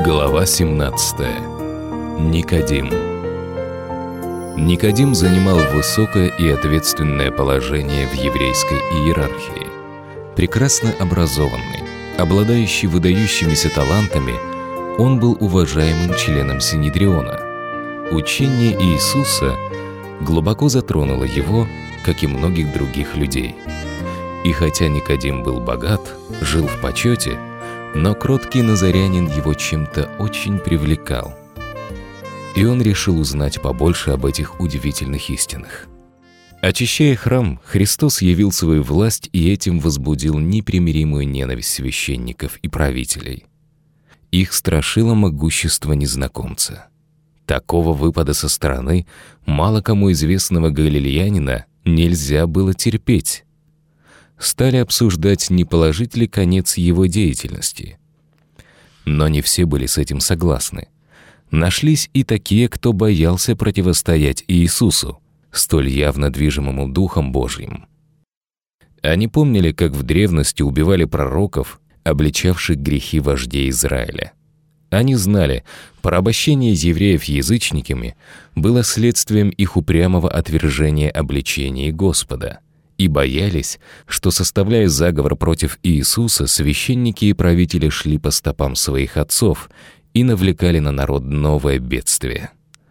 Глава 17. Никодим. Никодим занимал высокое и ответственное положение в еврейской иерархии. Прекрасно образованный, обладающий выдающимися талантами, он был уважаемым членом Синедриона. Учение Иисуса глубоко затронуло его, как и многих других людей. И хотя Никодим был богат, жил в почете, но кроткий назарянин его чем-то очень привлекал. И он решил узнать побольше об этих удивительных истинах. Очищая храм, Христос явил свою власть и этим возбудил непримиримую ненависть священников и правителей. Их страшило могущество незнакомца. Такого выпада со стороны мало кому известного галилеянина нельзя было терпеть. Стали обсуждать, не положить ли конец его деятельности. Но не все были с этим согласны. Нашлись и такие, кто боялся противостоять Иисусу, столь явно движимому Духом Божьим. Они помнили, как в древности убивали пророков, обличавших грехи вождей Израиля. Они знали, порабощение евреев язычниками было следствием их упрямого отвержения обличений Господа, и боялись, что, составляя заговор против Иисуса, священники и правители шли по стопам своих отцов и навлекали на народ новое бедствие.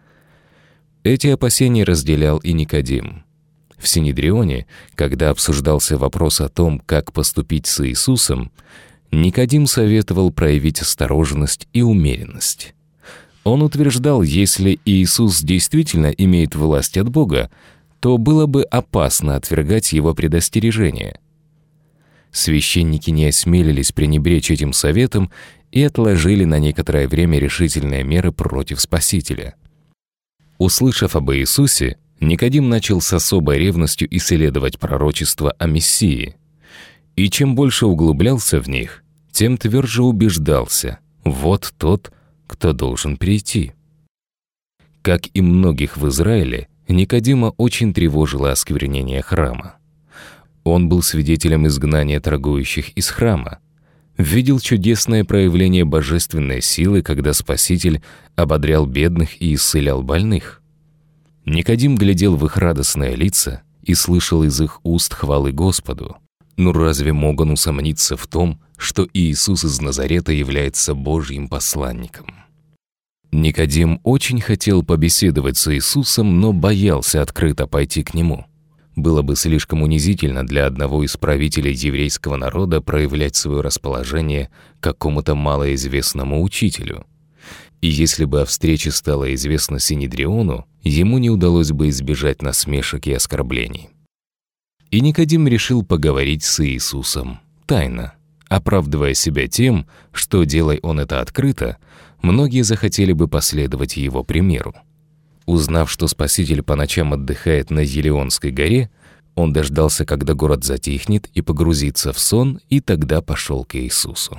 Эти опасения разделял и Никодим. В Синедрионе, когда обсуждался вопрос о том, как поступить с Иисусом, Никодим советовал проявить осторожность и умеренность. Он утверждал, если Иисус действительно имеет власть от Бога, то было бы опасно отвергать его предостережения. Священники не осмелились пренебречь этим советом и отложили на некоторое время решительные меры против Спасителя. Услышав об Иисусе, Никодим начал с особой ревностью исследовать пророчества о Мессии. И чем больше углублялся в них, тем тверже убеждался — вот тот, кто должен прийти. Как и многих в Израиле, Никодима очень тревожило осквернение храма. Он был свидетелем изгнания торгующих из храма, видел чудесное проявление божественной силы, когда Спаситель ободрял бедных и исцелял больных. Никодим глядел в их радостные лица и слышал из их уст хвалы Господу. Но разве мог он усомниться в том, что Иисус из Назарета является Божьим посланником? Никодим очень хотел побеседовать с Иисусом, но боялся открыто пойти к Нему. Было бы слишком унизительно для одного из правителей еврейского народа проявлять свое расположение к какому-то малоизвестному учителю. И если бы о встрече стало известно Синедриону, ему не удалось бы избежать насмешек и оскорблений. И Никодим решил поговорить с Иисусом тайно, оправдывая себя тем, что, делай он это открыто, многие захотели бы последовать его примеру. Узнав, что Спаситель по ночам отдыхает на Елеонской горе, он дождался, когда город затихнет, и погрузится в сон, и тогда пошел к Иисусу.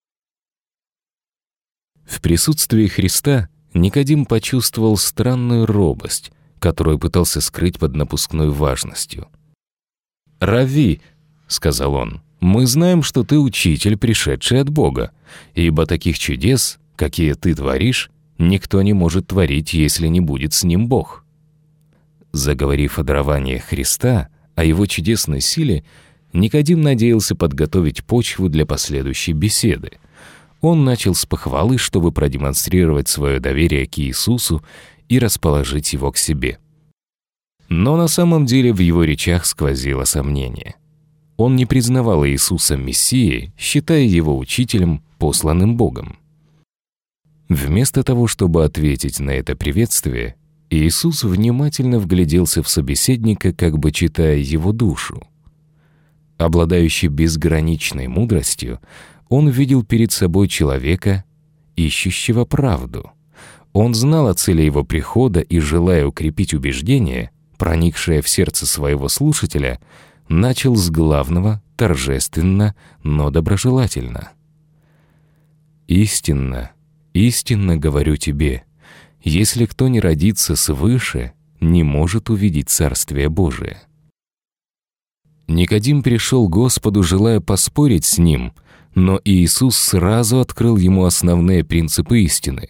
В присутствии Христа Никодим почувствовал странную робость, которую пытался скрыть под напускной важностью. «Равви», — сказал он, — «мы знаем, что ты учитель, пришедший от Бога, ибо таких чудес, какие ты творишь, никто не может творить, если не будет с ним Бог». Заговорив о даровании Христа, о его чудесной силе, Никодим надеялся подготовить почву для последующей беседы. Он начал с похвалы, чтобы продемонстрировать свое доверие к Иисусу и расположить его к себе. Но на самом деле в его речах сквозило сомнение. Он не признавал Иисуса Мессией, считая его учителем, посланным Богом. Вместо того, чтобы ответить на это приветствие, Иисус внимательно вгляделся в собеседника, как бы читая его душу. Обладающий безграничной мудростью, он видел перед собой человека, ищущего правду. Он знал о цели его прихода и, желая укрепить убеждение, проникшее в сердце своего слушателя, начал с главного, торжественно, но доброжелательно. «Истинно, истинно говорю тебе, если кто не родится свыше, не может увидеть Царствие Божие». Никодим пришел к Господу, желая поспорить с Ним, Но Иисус сразу открыл ему основные принципы истины.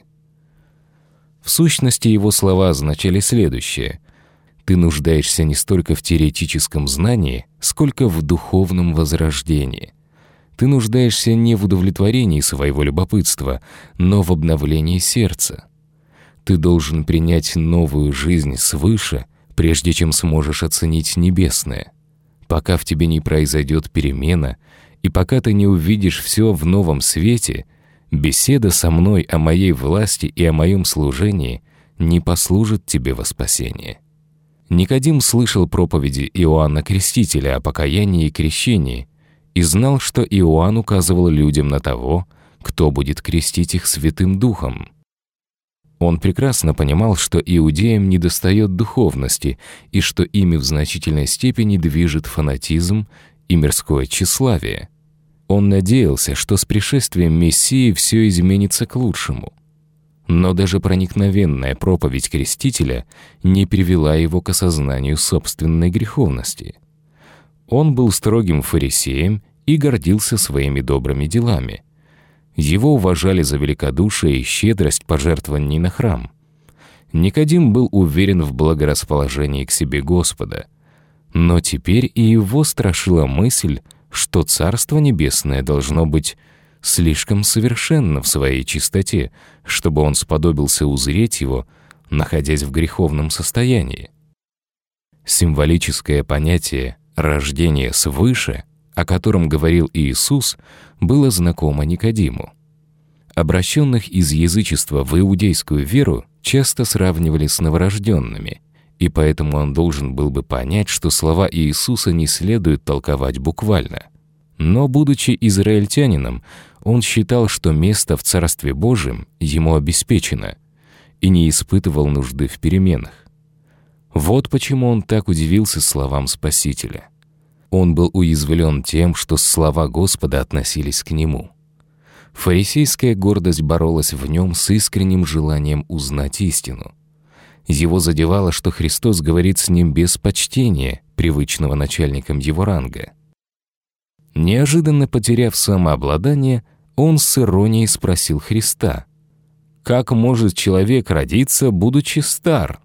В сущности, его слова означали следующее: «Ты нуждаешься не столько в теоретическом знании, сколько в духовном возрождении. Ты нуждаешься не в удовлетворении своего любопытства, но в обновлении сердца. Ты должен принять новую жизнь свыше, прежде чем сможешь оценить небесное. Пока в тебе не произойдет перемена, и пока ты не увидишь все в новом свете, беседа со мной о моей власти и о моем служении не послужит тебе во спасение». Никодим слышал проповеди Иоанна Крестителя о покаянии и крещении и знал, что Иоанн указывал людям на того, кто будет крестить их Святым Духом. Он прекрасно понимал, что иудеям недостает духовности и что ими в значительной степени движет фанатизм и мирское тщеславие. Он надеялся, что с пришествием Мессии все изменится к лучшему. Но даже проникновенная проповедь Крестителя не привела его к осознанию собственной греховности. Он был строгим фарисеем и гордился своими добрыми делами. Его уважали за великодушие и щедрость пожертвований на храм. Никодим был уверен в благорасположении к себе Господа. Но теперь и его страшила мысль, что Царство Небесное должно быть слишком совершенно в своей чистоте, чтобы он сподобился узреть его, находясь в греховном состоянии. Символическое понятие «рождение свыше», о котором говорил Иисус, было знакомо Никодиму. Обращенных из язычества в иудейскую веру часто сравнивали с новорожденными, и поэтому он должен был бы понять, что слова Иисуса не следует толковать буквально. Но, будучи израильтянином, он считал, что место в Царстве Божьем ему обеспечено, и не испытывал нужды в переменах. Вот почему он так удивился словам Спасителя. Он был уязвлен тем, что слова Господа относились к нему. Фарисейская гордость боролась в нем с искренним желанием узнать истину. Его задевало, что Христос говорит с ним без почтения, привычного начальникам его ранга. Неожиданно потеряв самообладание, он с иронией спросил Христа: «Как может человек родиться, будучи стар?»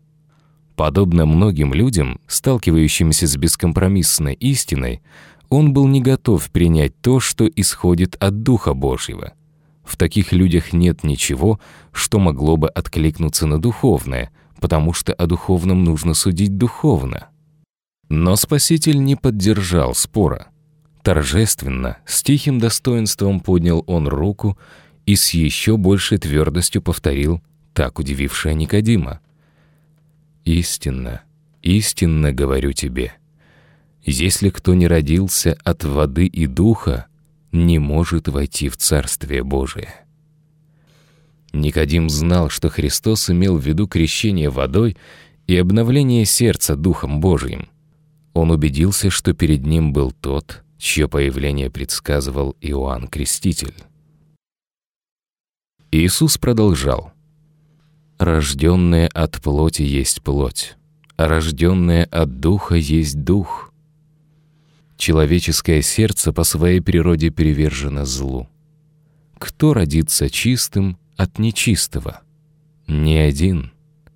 Подобно многим людям, сталкивающимся с бескомпромиссной истиной, он был не готов принять то, что исходит от Духа Божьего. В таких людях нет ничего, что могло бы откликнуться на духовное, потому что о духовном нужно судить духовно. Но Спаситель не поддержал спора. Торжественно, с тихим достоинством поднял он руку и с еще большей твердостью повторил, так удивившее Никодима: «Истинно, истинно говорю тебе, если кто не родился от воды и духа, не может войти в Царствие Божие». Никодим знал, что Христос имел в виду крещение водой и обновление сердца Духом Божьим. Он убедился, что перед ним был тот, чье появление предсказывал Иоанн Креститель. Иисус продолжал: «Рожденное от плоти есть плоть, а рожденное от духа есть дух. Человеческое сердце по своей природе привержено злу. Кто родится чистым от нечистого? Ни один.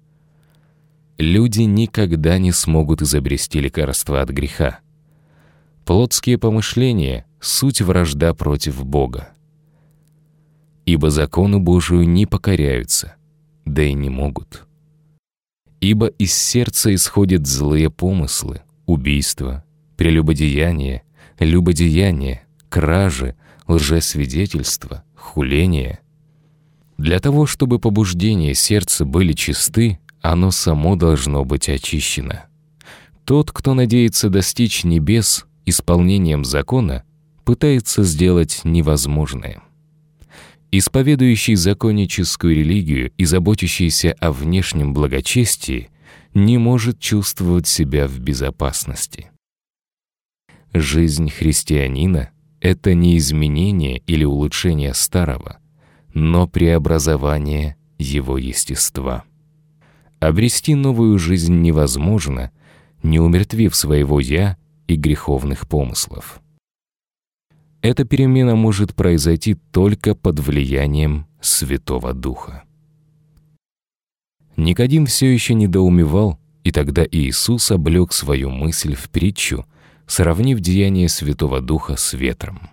Люди никогда не смогут изобрести лекарство от греха. Плотские помышления — суть вражда против Бога. Ибо закону Божию не покоряются, да и не могут. Ибо из сердца исходят злые помыслы, убийства, прелюбодеяние, любодеяние, кражи, лжесвидетельство, хуление. Для того, чтобы побуждения сердца были чисты, оно само должно быть очищено. Тот, кто надеется достичь небес исполнением закона, пытается сделать невозможное. Исповедующий законническую религию и заботящийся о внешнем благочестии не может чувствовать себя в безопасности. Жизнь христианина — это не изменение или улучшение старого, но преобразование его естества. Обрести новую жизнь невозможно, не умертвив своего «я» и греховных помыслов. Эта перемена может произойти только под влиянием Святого Духа. Никодим все еще недоумевал, и тогда Иисус облег свою мысль в притчу, сравнив деяние Святого Духа с ветром.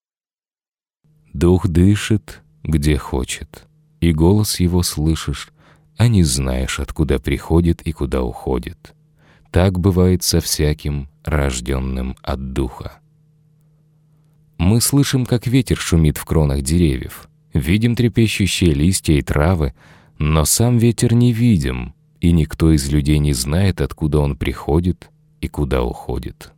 «Дух дышит, где хочет, и голос его слышишь, а не знаешь, откуда приходит и куда уходит. Так бывает со всяким, рожденным от Духа». Мы слышим, как ветер шумит в кронах деревьев, видим трепещущие листья и травы, но сам ветер не видим, и никто из людей не знает, откуда он приходит и куда уходит.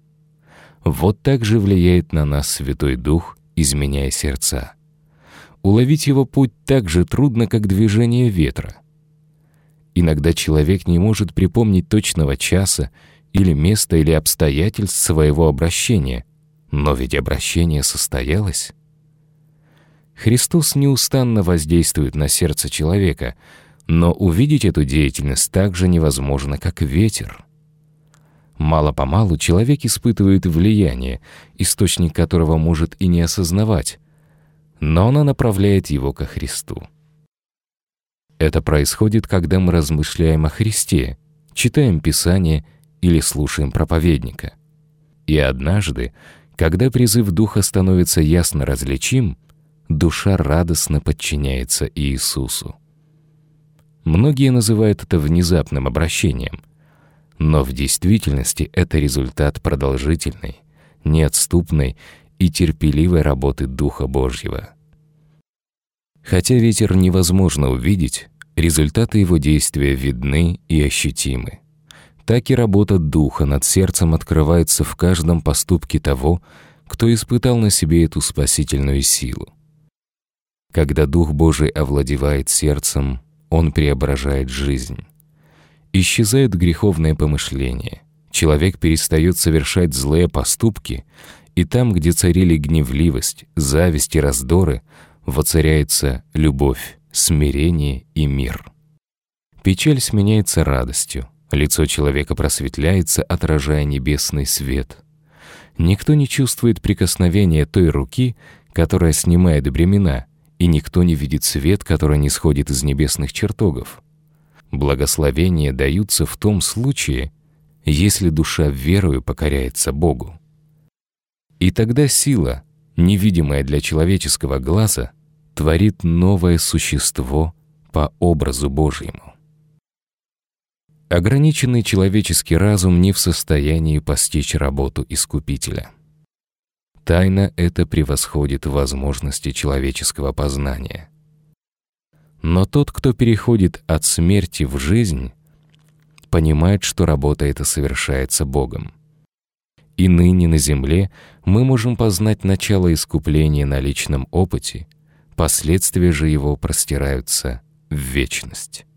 Вот так же влияет на нас Святой Дух, изменяя сердца. Уловить его путь так же трудно, как движение ветра. Иногда человек не может припомнить точного часа или места или обстоятельств своего обращения, но ведь обращение состоялось. Христос неустанно воздействует на сердце человека, но увидеть эту деятельность так же невозможно, как ветер. Мало-помалу человек испытывает влияние, источник которого может и не осознавать, но оно направляет его ко Христу. Это происходит, когда мы размышляем о Христе, читаем Писание или слушаем проповедника. И однажды, когда призыв Духа становится ясно различим, душа радостно подчиняется Иисусу. Многие называют это внезапным обращением, но в действительности это результат продолжительной, неотступной и терпеливой работы Духа Божьего. Хотя ветер невозможно увидеть, результаты его действия видны и ощутимы. Так и работа Духа над сердцем открывается в каждом поступке того, кто испытал на себе эту спасительную силу. Когда Дух Божий овладевает сердцем, Он преображает жизнь. Исчезают греховные помышления, человек перестает совершать злые поступки, и там, где царили гневливость, зависть и раздоры, воцаряется любовь, смирение и мир. Печаль сменяется радостью, лицо человека просветляется, отражая небесный свет. Никто не чувствует прикосновения той руки, которая снимает бремена, и никто не видит свет, который нисходит из небесных чертогов. Благословения даются в том случае, если душа верою покоряется Богу. И тогда сила, невидимая для человеческого глаза, творит новое существо по образу Божьему. Ограниченный человеческий разум не в состоянии постичь работу Искупителя. Тайна эта превосходит возможности человеческого познания. Но тот, кто переходит от смерти в жизнь, понимает, что работа эта совершается Богом. И ныне на земле мы можем познать начало искупления на личном опыте, последствия же его простираются в вечность.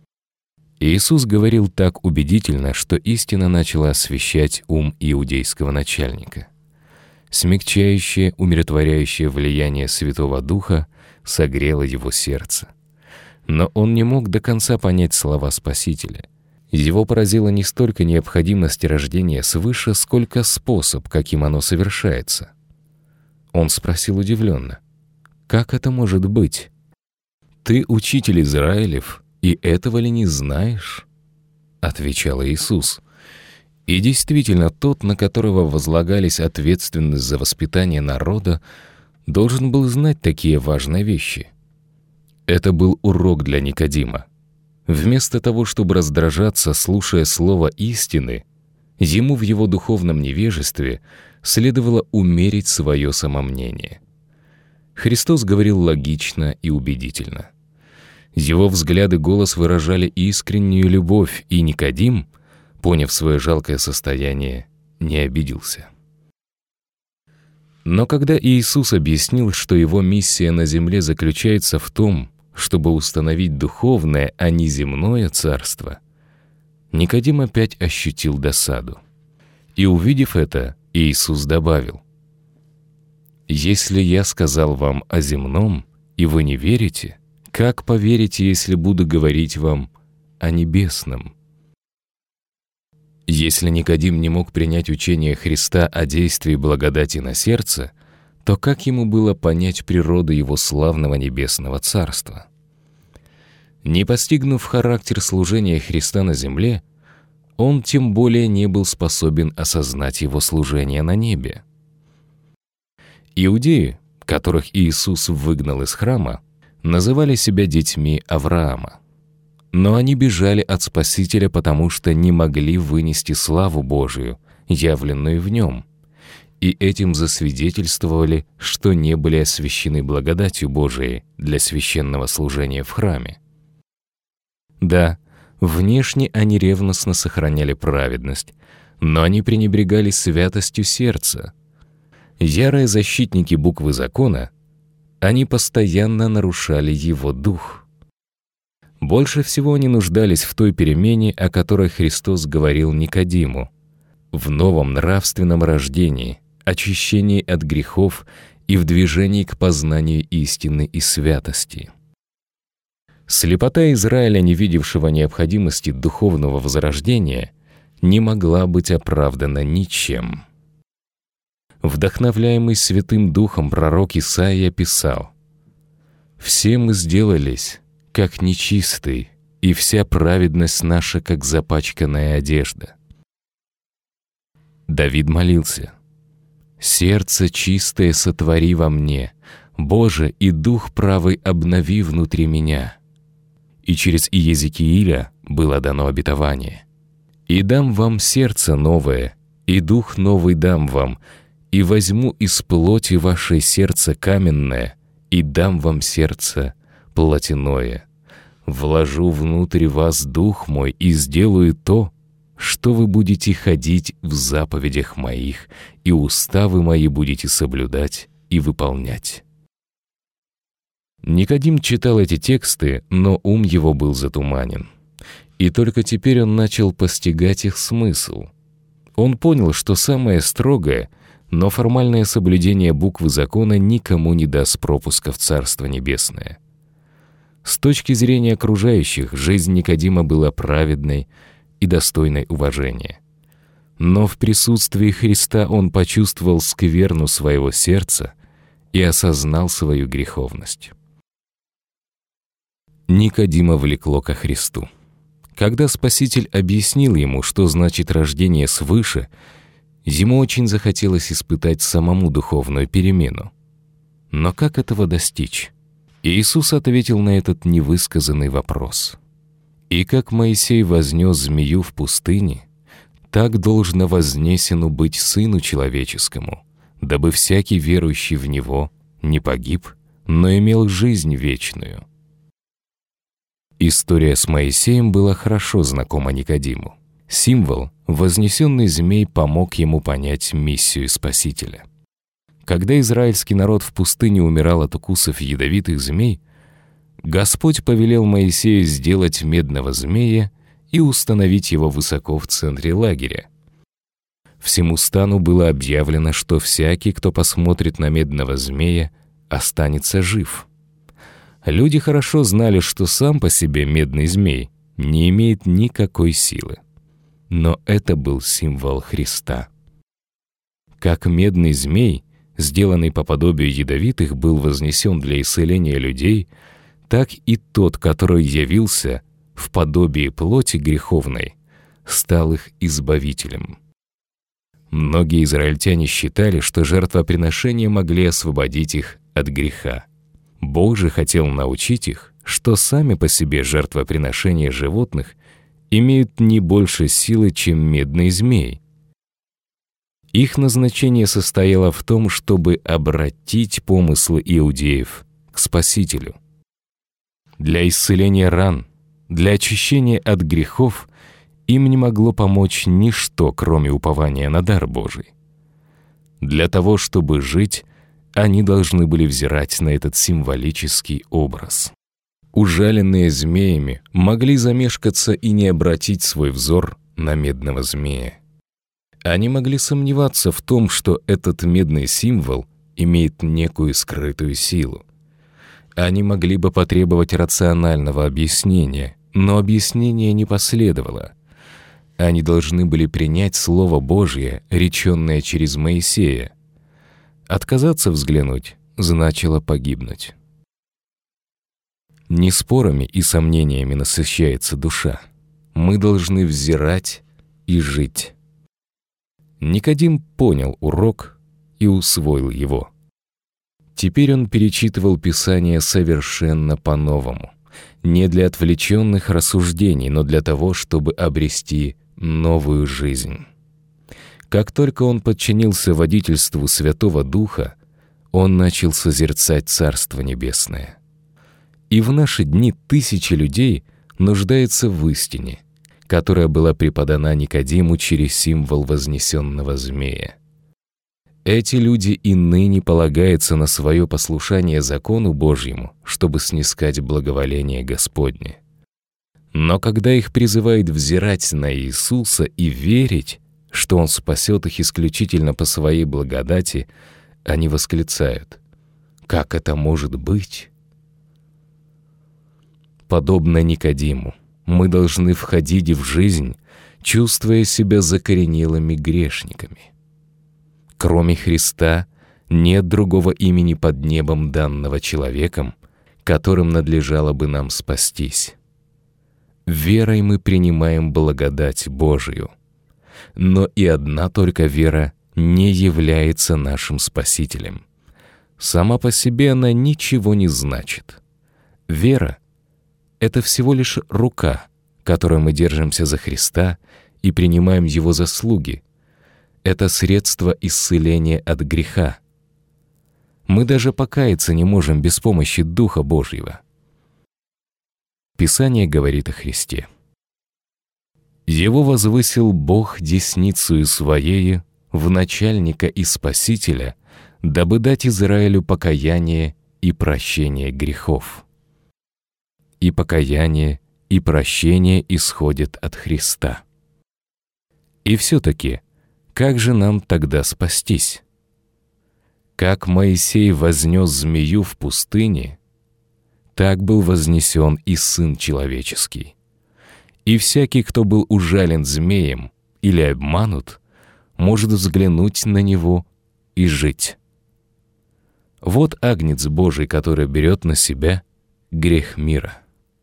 Иисус говорил так убедительно, что истина начала освещать ум иудейского начальника. Смягчающее, умиротворяющее влияние Святого Духа согрело его сердце. Но он не мог до конца понять слова Спасителя. Его поразила не столько необходимость рождения свыше, сколько способ, каким оно совершается. Он спросил удивленно: «Как это может быть? Ты учитель Израилев, и этого ли не знаешь?» Отвечал Иисус. И действительно, тот, на которого возлагались ответственность за воспитание народа, должен был знать такие важные вещи. Это был урок для Никодима. Вместо того, чтобы раздражаться, слушая слово истины, ему в его духовном невежестве следовало умерить свое самомнение. Христос говорил логично и убедительно. Его взгляд и голос выражали искреннюю любовь, и Никодим, поняв свое жалкое состояние, не обиделся. Но когда Иисус объяснил, что его миссия на земле заключается в том, чтобы установить духовное, а не земное царство, Никодим опять ощутил досаду. И увидев это, Иисус добавил: «Если я сказал вам о земном, и вы не верите, как поверите, если буду говорить вам о небесном?» Если Никодим не мог принять учение Христа о действии благодати на сердце, то как ему было понять природу его славного небесного царства? Не постигнув характер служения Христа на земле, он тем более не был способен осознать его служение на небе. Иудеи, которых Иисус выгнал из храма, называли себя детьми Авраама. Но они бежали от Спасителя, потому что не могли вынести славу Божию, явленную в нем, и этим засвидетельствовали, что не были освящены благодатью Божией для священного служения в храме. Да, внешне они ревностно сохраняли праведность, но они пренебрегали святостью сердца. Ярые защитники буквы закона, они постоянно нарушали его дух. Больше всего они нуждались в той перемене, о которой Христос говорил Никодиму, в новом нравственном рождении, очищении от грехов и в движении к познанию истины и святости. Слепота Израиля, не видевшего необходимости духовного возрождения, не могла быть оправдана ничем. Вдохновляемый Святым Духом пророк Исаия писал: «Все мы сделались, как нечистый, и вся праведность наша, как запачканная одежда». Давид молился: «Сердце чистое сотвори во мне, Боже, и дух правый обнови внутри меня». И через Иезекииля было дано обетование: «И дам вам сердце новое, и дух новый дам вам, и возьму из плоти вашей сердце каменное, и дам вам сердце плотяное. Вложу внутрь вас дух мой и сделаю то, что вы будете ходить в заповедях моих, и уставы мои будете соблюдать и выполнять». Никодим читал эти тексты, но ум его был затуманен. И только теперь он начал постигать их смысл. Он понял, что самое строгое, но формальное соблюдение буквы закона никому не даст пропуска в Царство Небесное. С точки зрения окружающих, жизнь Никодима была праведной и достойной уважения. Но в присутствии Христа он почувствовал скверну своего сердца и осознал свою греховность. Никодима влекло ко Христу. Когда Спаситель объяснил ему, что значит рождение свыше, ему очень захотелось испытать самому духовную перемену. Но как этого достичь? Иисус ответил на этот невысказанный вопрос: «И как Моисей вознес змею в пустыне, так должно вознесену быть Сыну Человеческому, дабы всякий верующий в Него не погиб, но имел жизнь вечную». История с Моисеем была хорошо знакома Никодиму. Символ, вознесенный змей, помог ему понять миссию Спасителя. Когда израильский народ в пустыне умирал от укусов ядовитых змей, Господь повелел Моисею сделать медного змея и установить его высоко в центре лагеря. Всему стану было объявлено, что всякий, кто посмотрит на медного змея, останется жив. Люди хорошо знали, что сам по себе медный змей не имеет никакой силы. Но это был символ Христа. Как медный змей, сделанный по подобию ядовитых, был вознесен для исцеления людей, так и тот, который явился в подобии плоти греховной, стал их избавителем. Многие израильтяне считали, что жертвоприношения могли освободить их от греха. Бог же хотел научить их, что сами по себе жертвоприношения животных имеют не больше силы, чем медный змей. Их назначение состояло в том, чтобы обратить помыслы иудеев к Спасителю. Для исцеления ран, для очищения от грехов им не могло помочь ничто, кроме упования на дар Божий. Для того, чтобы жить, они должны были взирать на этот символический образ. Ужаленные змеями могли замешкаться и не обратить свой взор на медного змея. Они могли сомневаться в том, что этот медный символ имеет некую скрытую силу. Они могли бы потребовать рационального объяснения, но объяснение не последовало. Они должны были принять Слово Божье, реченное через Моисея. Отказаться взглянуть значило погибнуть. Не спорами и сомнениями насыщается душа. Мы должны взирать и жить. Никодим понял урок и усвоил его. Теперь он перечитывал Писание совершенно по-новому. Не для отвлеченных рассуждений, но для того, чтобы обрести новую жизнь. Как только он подчинился водительству Святого Духа, он начал созерцать Царство Небесное. И в наши дни тысячи людей нуждаются в истине, которая была преподана Никодиму через символ вознесенного змея. Эти люди и ныне полагаются на свое послушание закону Божьему, чтобы снискать благоволение Господне. Но когда их призывают взирать на Иисуса и верить, что Он спасет их исключительно по Своей благодати, они восклицают: «Как это может быть?» Подобно Никодиму, мы должны входить в жизнь, чувствуя себя закоренелыми грешниками. Кроме Христа нет другого имени под небом, данного человеком, которым надлежало бы нам спастись. Верой мы принимаем благодать Божию. Но и одна только вера не является нашим Спасителем. Сама по себе она ничего не значит. Вера — это всего лишь рука, которой мы держимся за Христа и принимаем Его заслуги. Это средство исцеления от греха. Мы даже покаяться не можем без помощи Духа Божьего. Писание говорит о Христе. «Его возвысил Бог десницею Своею в начальника и Спасителя, дабы дать Израилю покаяние и прощение грехов». И покаяние, и прощение исходят от Христа. И все-таки, как же нам тогда спастись? Как Моисей вознес змею в пустыне, так был вознесен и Сын Человеческий. И всякий, кто был ужален змеем или обманут, может взглянуть на него и жить. Вот Агнец Божий, который берет на себя грех мира.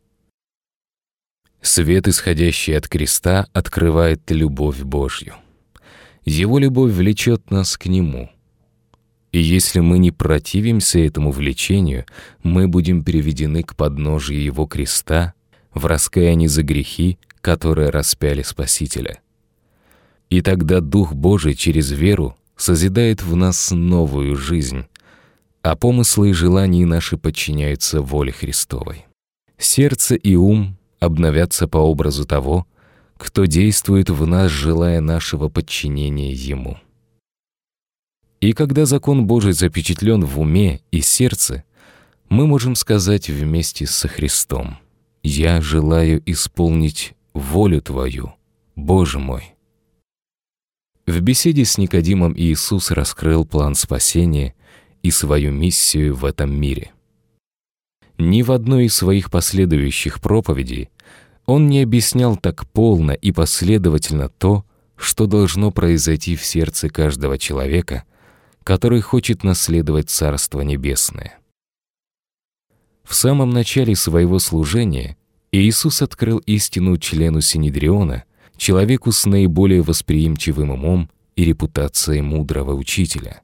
Свет, исходящий от креста, открывает любовь Божью. Его любовь влечет нас к Нему. И если мы не противимся этому влечению, мы будем приведены к подножию Его креста в раскаянии за грехи, которые распяли Спасителя. И тогда Дух Божий через веру созидает в нас новую жизнь, а помыслы и желания наши подчиняются воле Христовой. Сердце и ум обновятся по образу того, кто действует в нас, желая нашего подчинения Ему. И когда закон Божий запечатлен в уме и сердце, мы можем сказать вместе со Христом: «Я желаю исполнить волю Твою, Боже мой». В беседе с Никодимом Иисус раскрыл план спасения и свою миссию в этом мире. Ни в одной из своих последующих проповедей Он не объяснял так полно и последовательно то, что должно произойти в сердце каждого человека, который хочет наследовать Царство Небесное. В самом начале своего служения Иисус открыл истину члену Синедриона, человеку с наиболее восприимчивым умом и репутацией мудрого учителя.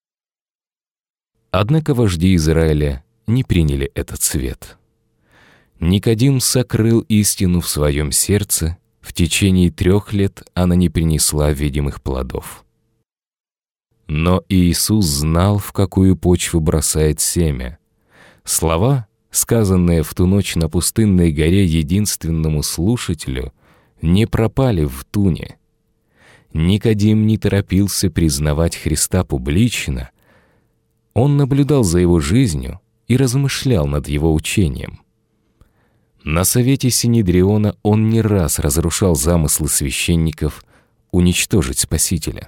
Однако вожди Израиля не приняли этот свет. Никодим сокрыл истину в своем сердце, в течение 3 лет она не принесла видимых плодов. Но Иисус знал, в какую почву бросает семя. Слова, сказанные в ту ночь на пустынной горе единственному слушателю, не пропали в туне. Никодим не торопился признавать Христа публично. Он наблюдал за Его жизнью и размышлял над Его учением. На совете Синедриона он не раз разрушал замыслы священников уничтожить Спасителя.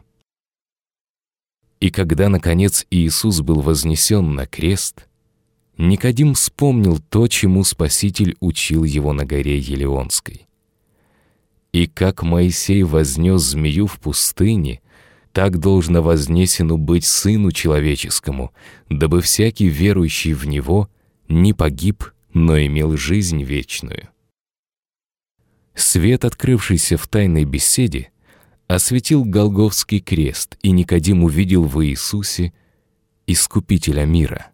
И когда, наконец, Иисус был вознесен на крест, Никодим вспомнил то, чему Спаситель учил его на горе Елеонской. «И как Моисей вознес змею в пустыне, так должно вознесену быть Сыну Человеческому, дабы всякий верующий в Него не погиб, но имел жизнь вечную». Свет, открывшийся в тайной беседе, осветил Голгофский крест, и Никодим увидел в Иисусе Искупителя мира.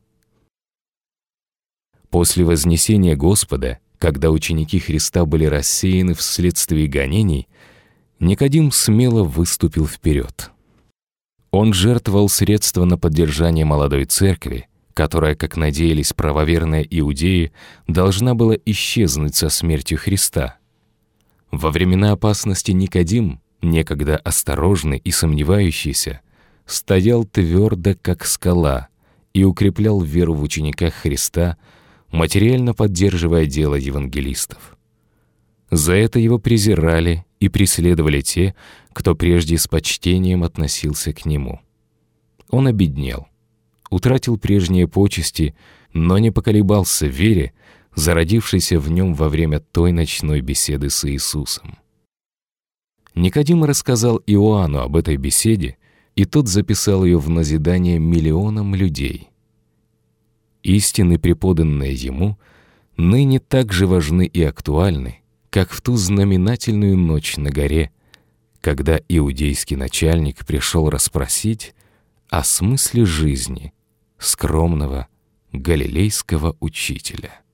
После вознесения Господа, когда ученики Христа были рассеяны вследствие гонений, Никодим смело выступил вперед. Он жертвовал средства на поддержание молодой церкви, которая, как надеялись правоверные иудеи, должна была исчезнуть со смертью Христа. Во времена опасности Никодим, некогда осторожный и сомневающийся, стоял твердо, как скала, и укреплял веру в учениках Христа, материально поддерживая дело евангелистов. За это его презирали и преследовали те, кто прежде с почтением относился к нему. Он обеднел, утратил прежние почести, но не поколебался в вере, зародившейся в нем во время той ночной беседы с Иисусом. Никодим рассказал Иоанну об этой беседе, и тот записал ее в назидание миллионам людей. Истины, преподанные ему, ныне так же важны и актуальны, как в ту знаменательную ночь на горе, когда иудейский начальник пришел расспросить о смысле жизни скромного галилейского учителя.